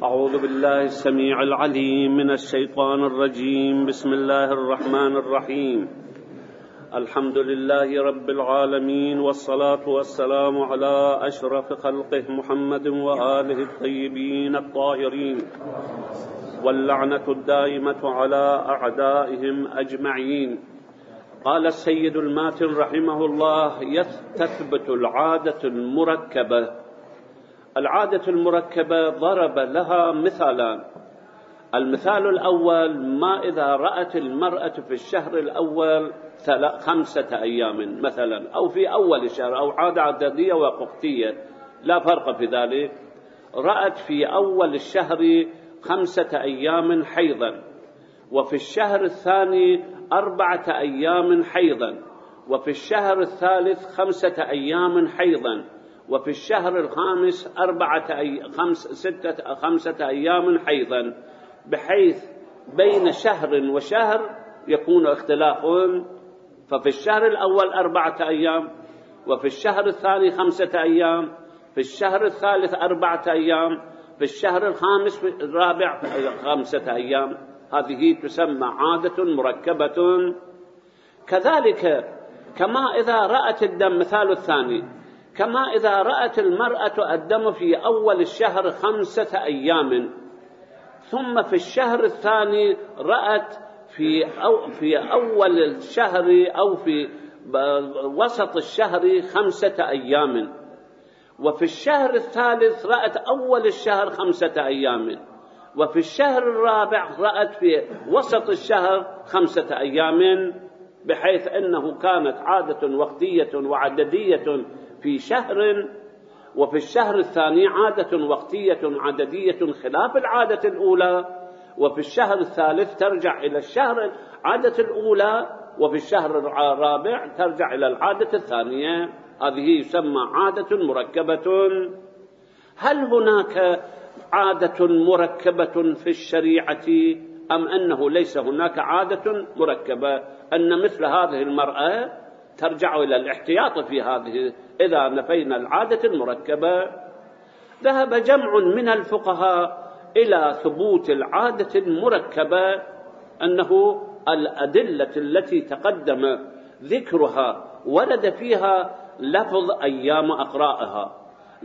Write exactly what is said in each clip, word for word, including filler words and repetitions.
أعوذ بالله السميع العليم من الشيطان الرجيم. بسم الله الرحمن الرحيم. الحمد لله رب العالمين، والصلاة والسلام على أشرف خلقه محمد وآله الطيبين الطاهرين، واللعنة الدائمة على أعدائهم أجمعين. قال السيد الماتن رحمه الله: تثبت العادة المركبة. العادة المركبة ضرب لها مثالان. المثال الأول: ما إذا رأت المرأة في الشهر الأول خمسة أيام مثلا، أو في أول الشهر، أو عادة عددية وقتية لا فرق في ذلك، رأت في أول الشهر خمسة أيام حيضا، وفي الشهر الثاني أربعة أيام حيضا، وفي الشهر الثالث خمسة أيام حيضا، وفي الشهر الخامس أربعة أي... خمس... ستة خمسة أيام حيضا، بحيث بين شهر وشهر يكون اختلاف. ففي الشهر الأول أربعة أيام، وفي الشهر الثاني خمسة أيام، في الشهر الثالث أربعة أيام، في الشهر الخامس الرابع خمسة أيام. هذه تسمى عادة مركبة. كذلك كما إذا رأت الدم، مثال الثاني: كما إذا رأت المرأة الدم في أول الشهر خمسة أيام، ثم في الشهر الثاني رأت في أو في أول الشهر أو في وسط الشهر خمسة أيام، وفي الشهر الثالث رأت أول الشهر خمسة أيام، وفي الشهر الرابع رأت في وسط الشهر خمسة أيام، بحيث أنه كانت عادة وقتية وعددية في شهر، وفي الشهر الثاني عادة وقتية عددية خلاف العادة الأولى، وفي الشهر الثالث ترجع إلى الشهر عادة الأولى، وفي الشهر الرابع ترجع إلى العادة الثانية. هذه يسمى عادة مركبة. هل هناك عادة مركبة في الشريعة، أم أنه ليس هناك عادة مركبة؟ أن مثل هذه المرأة ترجع إلى الاحتياط في هذه إذا نفينا العادة المركبة. ذهب جمع من الفقهاء إلى ثبوت العادة المركبة، أنه الأدلة التي تقدم ذكرها ورد فيها لفظ أيام أقرائها،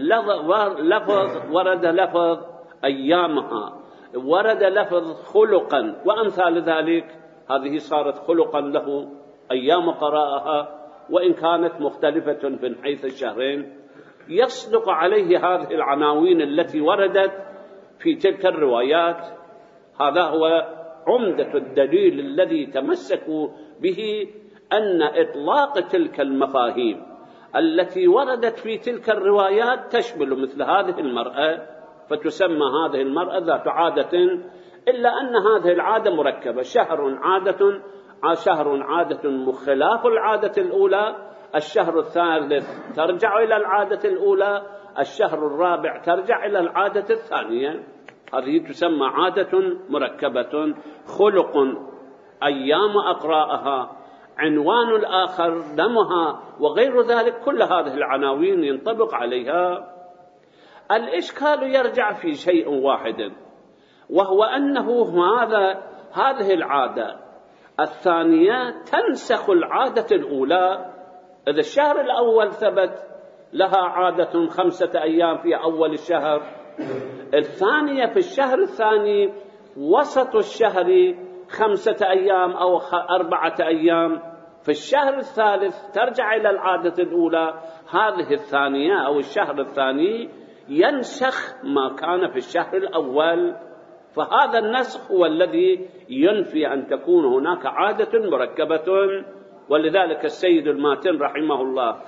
لفظ ورد لفظ أيامها، ورد لفظ خلقا وأمثال ذلك. هذه صارت خلقا له أيام قراءها، وإن كانت مختلفة من حيث الشهرين. يصدق عليه هذه العناوين التي وردت في تلك الروايات. هذا هو عمدة الدليل الذي تمسكوا به، أن إطلاق تلك المفاهيم التي وردت في تلك الروايات تشمل مثل هذه المرأة، فتسمى هذه المرأة ذات عادة، إلا أن هذه العادة مركبة: شهر عادة شهر عادة خلاف العادة الأولى، الشهر الثالث ترجع إلى العادة الأولى، الشهر الرابع ترجع إلى العادة الثانية. هذه تسمى عادة مركبة. خلق أيام أقراءها، عنوان الآخر دمها، وغير ذلك. كل هذه العناوين ينطبق عليها. الإشكال يرجع في شيء واحد، وهو أنه هذا هذه العادة الثانية تنسخ العادة الأولى. إذا الشهر الأول ثبت لها عادة خمسة أيام في أول الشهر، الثانية في الشهر الثاني وسط الشهر خمسة أيام أو أربعة أيام، في الشهر الثالث ترجع إلى العادة الأولى. هذه الثانية أو الشهر الثاني ينسخ ما كان في الشهر الأول، فهذا النسخ هو الذي ينفي أن تكون هناك عادة مركبة. ولذلك السيد الماتن رحمه الله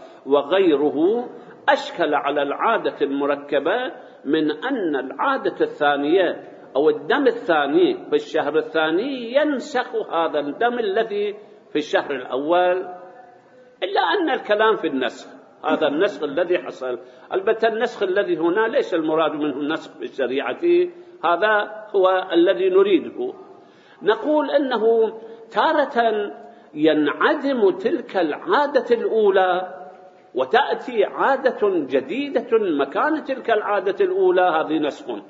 وغيره أشكل على العادة المركبة من أن العادة الثانية أو الدم الثاني في الشهر الثاني ينسخ هذا الدم الذي في الشهر الأول، إلا أن الكلام في النسخ. هذا النسخ الذي حصل. البته النسخ الذي هنا ليس المراد منه النسخ في الشريعة، هذا هو الذي نريده. نقول أنه تارة ينعدم تلك العادة الأولى وتأتي عادة جديدة مكان تلك العادة الأولى، هذه نسخ.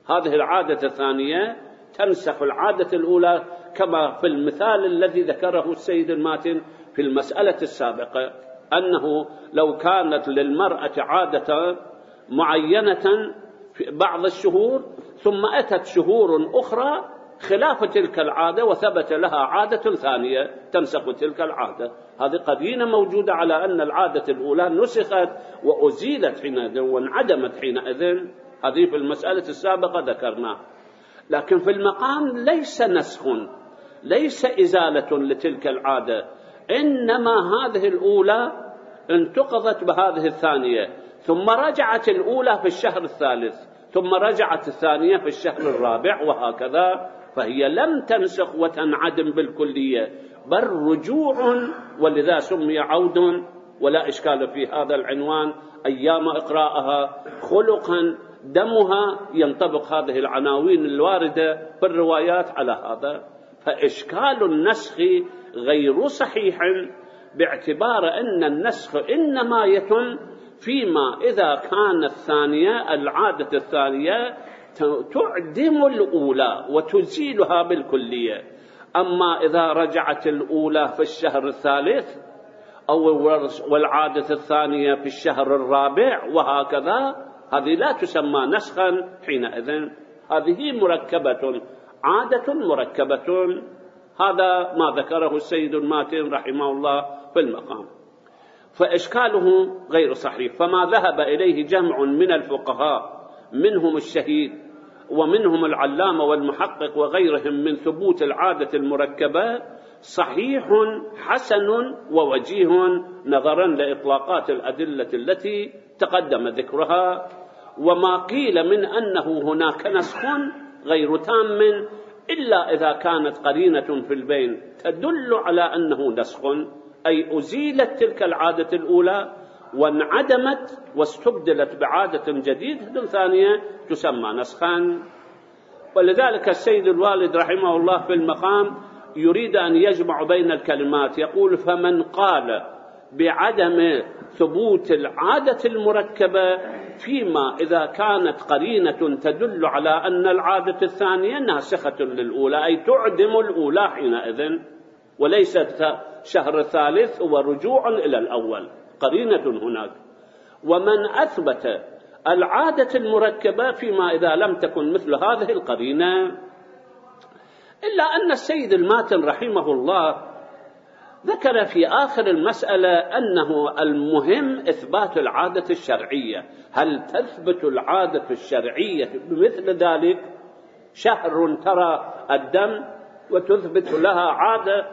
هذه العادة الثانية تنسخ العادة الأولى، كما في المثال الذي ذكره السيد الماتن في المسألة السابقة، أنه لو كانت للمرأة عادة معينة في بعض الشهور ثم أتت شهور أخرى خلاف تلك العادة وثبت لها عادة ثانية تنسخ تلك العادة، هذه قرينة موجودة على أن العادة الأولى نسخت وأزيلت حينئذ وانعدمت حينئذ. هذه في المسألة السابقة ذكرناها. لكن في المقام ليس نسخ، ليس إزالة لتلك العادة، إنما هذه الأولى انتقضت بهذه الثانية، ثم رجعت الأولى في الشهر الثالث، ثم رجعت الثانية في الشهر الرابع، وهكذا. فهي لم تنسخ وتنعدم بالكلية، بل رجوع، ولذا سمي عود، ولا إشكال في هذا العنوان أيام إقراءها خلقا دمها، ينطبق هذه العناوين الواردة في الروايات على هذا. فإشكال النسخ غير صحيح، باعتبار أن النسخ إنما يتم فيما إذا كان الثانية العادة الثانية تعدم الأولى وتزيلها بالكلية. أما إذا رجعت الأولى في الشهر الثالث أو والعادة الثانية في الشهر الرابع وهكذا، هذه لا تسمى نسخا حينئذ، هذه مركبة، عادة مركبة. هذا ما ذكره السيد الماتن رحمه الله في المقام. فإشكاله غير صحيح. فما ذهب إليه جمع من الفقهاء منهم الشهيد ومنهم العلامة والمحقق وغيرهم من ثبوت العادة المركبة صحيح حسن ووجيه، نظرا لإطلاقات الأدلة التي تقدم ذكرها. وما قيل من أنه هناك نسخ غير تام إلا إذا كانت قرينة في البين تدل على أنه نسخ، أي أزيلت تلك العادة الأولى وانعدمت واستبدلت بعادة جديدة ثانية تسمى نسخا. ولذلك السيد الوالد رحمه الله في المقام يريد أن يجمع بين الكلمات، يقول: فمن قال بعدم ثبوت العادة المركبة فيما إذا كانت قرينة تدل على أن العادة الثانية ناسخة للأولى، أي تعدم الأولى حينئذ، وليس شهر الثالث هو رجوع إلى الأول، قرينة هناك. ومن أثبت العادة المركبة فيما إذا لم تكن مثل هذه القرينة، إلا أن السيد الماتن رحمه الله ذكر في آخر المسألة أنه المهم إثبات العادة الشرعية. هل تثبت العادة الشرعية بمثل ذلك؟ شهر ترى الدم وتثبت لها عادة،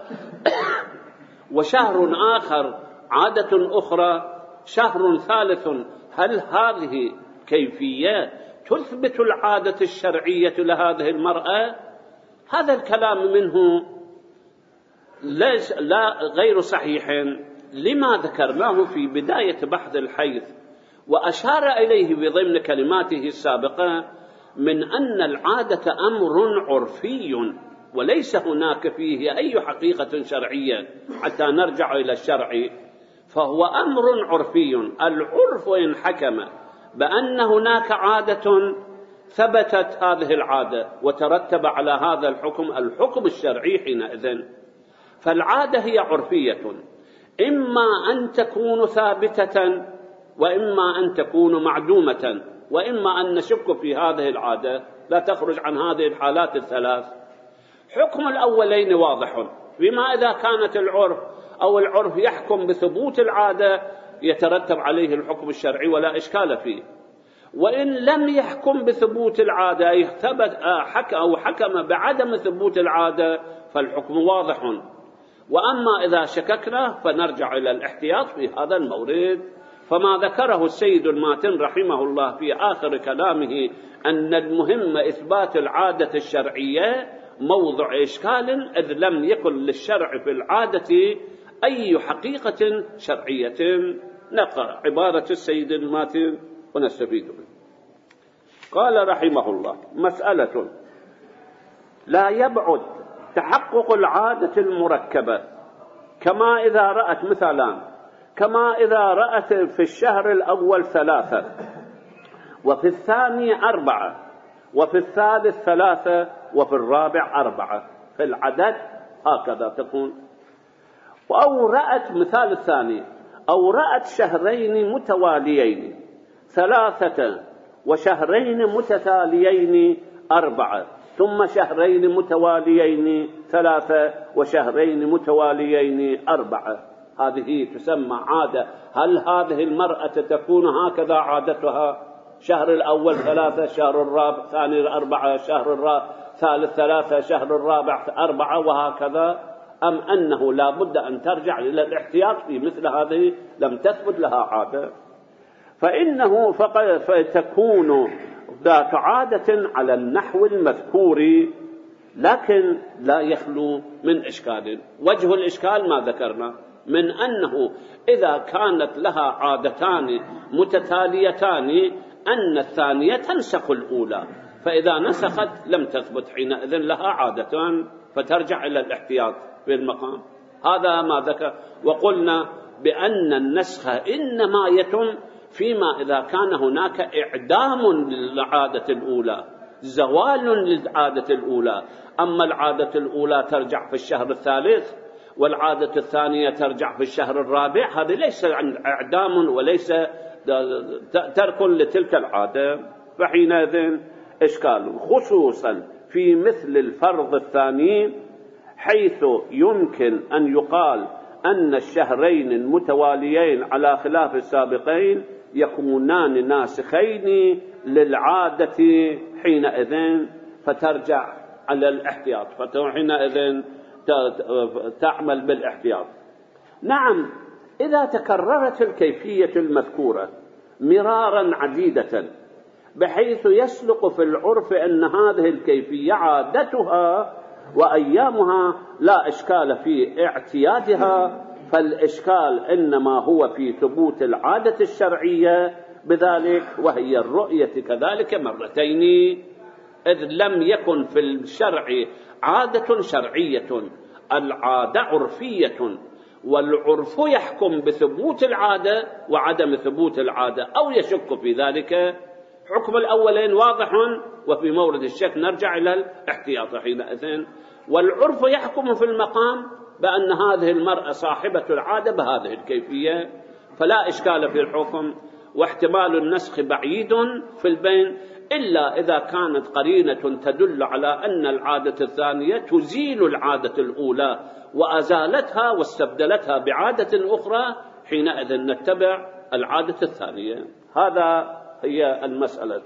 وشهر آخر عادة أخرى، شهر ثالث، هل هذه كيفية تثبت العادة الشرعية لهذه المرأة؟ هذا الكلام منه ليس لا غير صحيح لما ذكرناه في بداية بحث الحيض، وأشار إليه بضمن كلماته السابقة من أن العادة أمر عرفي وليس هناك فيه أي حقيقة شرعية حتى نرجع إلى الشرع، فهو أمر عرفي. العرف إن حكم بأن هناك عادة ثبتت هذه العادة وترتب على هذا الحكم الحكم الشرعي حينئذ، فالعادة هي عرفية، إما أن تكون ثابتة وإما أن تكون معدومة، وإما أن نشك في هذه العادة لا تخرج عن هذه الحالات الثلاث. حكم الأولين واضح، بما إذا كانت العرف أو العرف يحكم بثبوت العادة يترتب عليه الحكم الشرعي ولا إشكال فيه، وإن لم يحكم بثبوت العادة أي ثبت أو حكم بعدم ثبوت العادة فالحكم واضح. وأما إذا شككنا فنرجع إلى الاحتياط في هذا المورد. فما ذكره السيد الماتن رحمه الله في آخر كلامه أن المهم إثبات العادة الشرعية موضع إشكال، إذ لم يكن للشرع في العادة أي حقيقة شرعية. نقرأ عبارة السيد الماتن ونستفيد منه. قال رحمه الله: مسألة لا يبعد تحقق العادة المركبة كما إذا رأت مثلا كما إذا رأت في الشهر الأول ثلاثة وفي الثاني أربعة وفي الثالث ثلاثة، وفي الرابع أربعة، في العدد هكذا تكون. أو رأت مثال الثاني، أو رأت شهرين متواليين ثلاثة، وشهرين متتاليين أربعة، ثم شهرين متواليين ثلاثة، وشهرين متواليين أربعة. هذه تسمى عادة. هل هذه المرأة تكون هكذا عادتها؟ شهر الأول ثلاثة، شهر الرابع ثاني أربعة، شهر الرابع ثالث ثلاثة، شهر الرابع أربعة، وهكذا؟ أم أنه لا بد أن ترجع إلى الاحتياط في مثل هذه لم تثبت لها عادة؟ فإنه فقد فتكون ذات عادة على النحو المذكور، لكن لا يخلو من إشكال. وجه الإشكال ما ذكرنا من أنه إذا كانت لها عادتان متتاليتان أن الثانية تنسخ الأولى، فإذا نسخت لم تثبت حينئذ لها عادتان فترجع إلى الاحتياط في المقام. هذا ما ذكر. وقلنا بأن النسخ إنما يتم فيما إذا كان هناك إعدام للعادة الأولى، زوال للعادة الأولى. أما العادة الأولى ترجع في الشهر الثالث والعادة الثانية ترجع في الشهر الرابع، هذا ليس إعدام وليس ترك لتلك العادة، فحينئذ إشكال، خصوصا في مثل الفرض الثاني، حيث يمكن أن يقال أن الشهرين المتواليين على خلاف السابقين يكونان ناسخين للعادة حينئذ، فترجع على الاحتياط، فحينئذ تعمل بالاحتياط. نعم، إذا تكررت الكيفية المذكورة مرارا عديدة بحيث يسلق في العرف أن هذه الكيفية عادتها وأيامها لا إشكال في اعتيادها، فالإشكال إنما هو في ثبوت العادة الشرعية بذلك، وهي الرؤية كذلك مرتين، إذ لم يكن في الشرع عادة شرعية، العادة عرفية، والعرف يحكم بثبوت العادة وعدم ثبوت العادة أو يشك في ذلك. حكم الأولين واضح، وفي مورد الشك نرجع إلى الاحتياط حينئذ. والعرف يحكم في المقام بأن هذه المرأة صاحبة العادة بهذه الكيفية، فلا إشكال في الحكم، واحتمال النسخ بعيد في البين، إلا إذا كانت قرينة تدل على أن العادة الثانية تزيل العادة الأولى وأزالتها واستبدلتها بعادة أخرى، حينئذ نتبع العادة الثانية. هذا هي المسألة.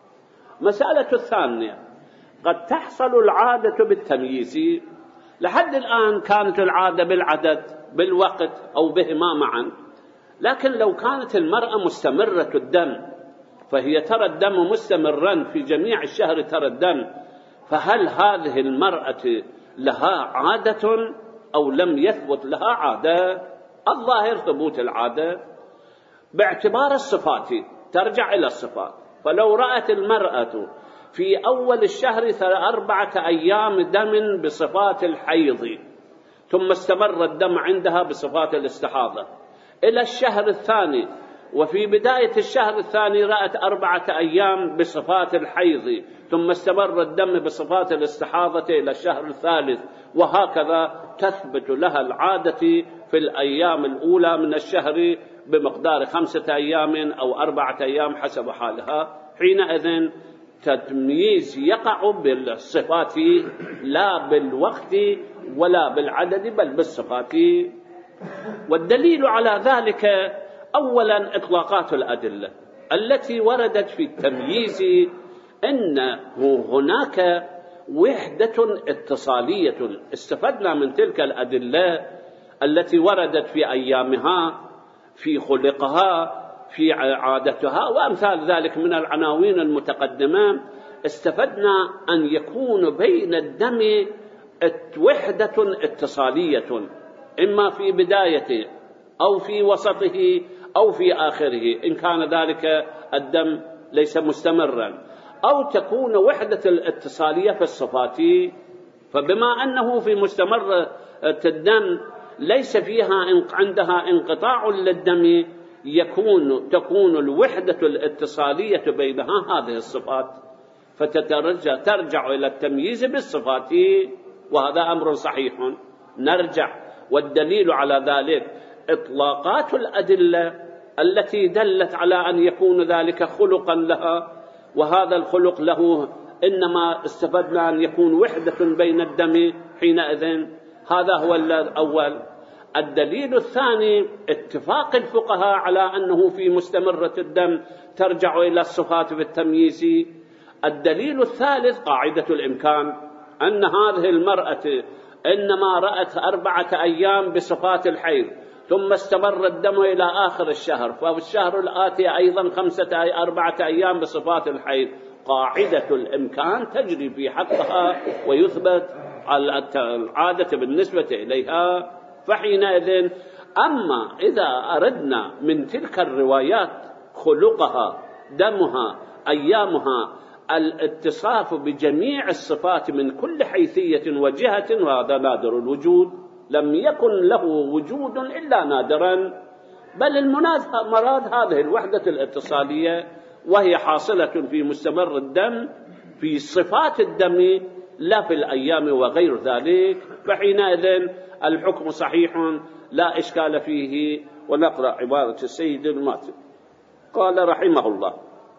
مسألة الثانية، قد تحصل العادة بالتمييز. لحد الآن كانت العادة بالعدد بالوقت أو بهما معا، لكن لو كانت المرأة مستمرة الدم فهي ترى الدم مستمرا في جميع الشهر ترى الدم، فهل هذه المرأة لها عادة أو لم يثبت لها عادة؟ الظاهر ثبوت العادة باعتبار الصفات، ترجع إلى الصفات. فلو رأت المرأة في أول الشهر أربعة أيام دم بصفات الحيض، ثم استمر الدم عندها بصفات الاستحاضة إلى الشهر الثاني، وفي بداية الشهر الثاني رأت أربعة أيام بصفات الحيض، ثم استمر الدم بصفات الاستحاضة إلى الشهر الثالث، وهكذا تثبت لها العادة في الأيام الأولى من الشهر بمقدار خمسة أيام أو أربعة أيام حسب حالها. حينئذ تمييز يقع بالصفات لا بالوقت ولا بالعدد بل بالصفات. والدليل على ذلك أولا إطلاقات الأدلة التي وردت في التمييز، أنه هناك وحدة اتصالية. استفدنا من تلك الأدلة التي وردت في أيامها، في خلقها، في عادتها وأمثال ذلك من العناوين المتقدمة. استفدنا أن يكون بين الدم وحدة اتصالية، إما في بدايته أو في وسطه أو في آخره إن كان ذلك الدم ليس مستمرا، أو تكون وحدة الاتصالية في الصفات. فبما أنه في مستمر الدم ليس فيها عندها انقطاع للدم، يكون تكون الوحدة الاتصالية بينها هذه الصفات. فتترجع ترجع إلى التمييز بالصفات، وهذا أمر صحيح نرجع. والدليل على ذلك إطلاقات الأدلة التي دلت على أن يكون ذلك خلقا لها، وهذا الخلق له إنما استفدنا أن يكون وحدة بين الدم حينئذ. هذا هو الأول. الدليل الثاني اتفاق الفقهاء على أنه في مستمرة الدم ترجع إلى الصفات بالتمييز. الدليل الثالث قاعدة الإمكان، أن هذه المرأة إنما رأت أربعة أيام بصفات الحيض ثم استمر الدم إلى آخر الشهر، ففي الشهر الآتي أيضا خمسة أي أربعة أيام بصفات الحيض. قاعدة الإمكان تجري في حقها ويثبت العادة بالنسبة إليها. فحينئذ أما إذا أردنا من تلك الروايات خلقها، دمها، أيامها، الاتصاف بجميع الصفات من كل حيثية وجهة، وهذا نادر الوجود، لم يكن له وجود إلا نادرا. بل المراد هذه الوحدة الاتصالية، وهي حاصلة في مستمر الدم في صفات الدم لا في الأيام وغير ذلك. فحينئذ الحكم صحيح لا إشكال فيه. ونقرأ عبارة السيد الماتب قال رحمه الله: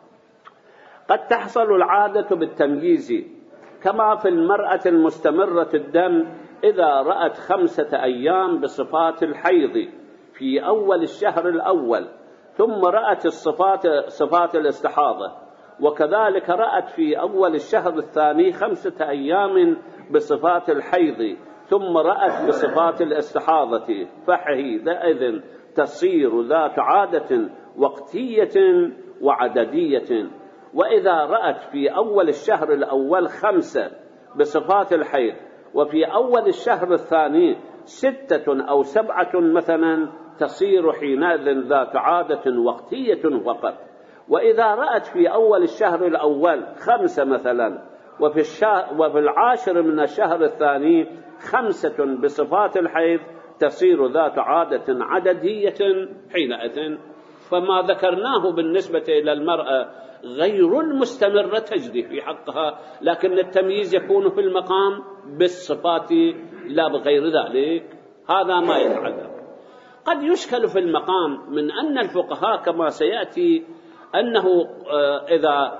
قد تحصل العادة بالتمييز كما في المرأة المستمرة الدم إذا رأت خمسة أيام بصفات الحيض في أول الشهر الأول، ثم رأت الصفات صفات الاستحاضة، وكذلك رأت في أول الشهر الثاني خمسة أيام بصفات الحيض، ثم رأت بصفات الاستحاضة، فحينئذ تصير ذات عادة وقتية وعددية. وإذا رأت في أول الشهر الأول خمسة بصفات الحيض، وفي أول الشهر الثاني ستة أو سبعة مثلا، تصير حينئذ ذات عادة وقتية فقط. وإذا رأت في أول الشهر الأول خمسة مثلا، وفي, الشهر وفي العاشر من الشهر الثاني خمسة بصفات الحيض، تصير ذات عادة عددية حينئذ. فما ذكرناه بالنسبة إلى المرأة غير المستمرة تجري في حقها، لكن التمييز يكون في المقام بالصفات لا بغير ذلك. هذا ما يتعلم. قد يشكل في المقام من أن الفقهاء كما سيأتي أنه إذا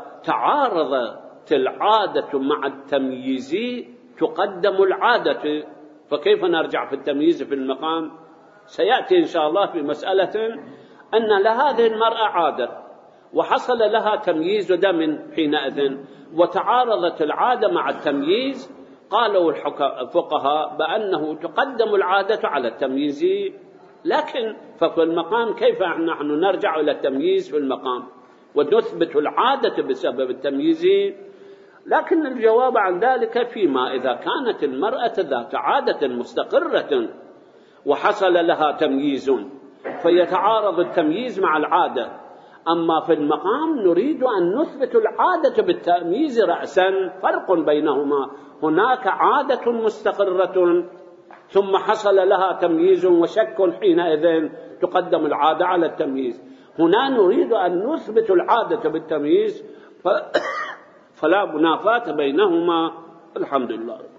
تعارضت العادة مع التمييز تقدم العادة، فكيف نرجع في التمييز في المقام؟ سيأتي إن شاء الله في مسألة أن لهذه المرأة عادة وحصل لها تمييز دم حينئذ، وتعارضت العادة مع التمييز، قالوا الفقهاء بأنه تقدم العادة على التمييز. لكن ففي المقام كيف نحن نرجع إلى التمييز في المقام ونثبت العادة بسبب التمييز؟ لكن الجواب عن ذلك فيما إذا كانت المرأة ذات عادة مستقرة وحصل لها تمييز فيتعارض التمييز مع العادة. أما في المقام نريد أن نثبت العادة بالتمييز رأسا، فرق بينهما. هناك عادة مستقرة ثم حصل لها تمييز وشك، حينئذ تقدم العادة على التمييز. هنا نريد أن نثبت العادة بالتمييز، فلا منافاة بينهما. الحمد لله.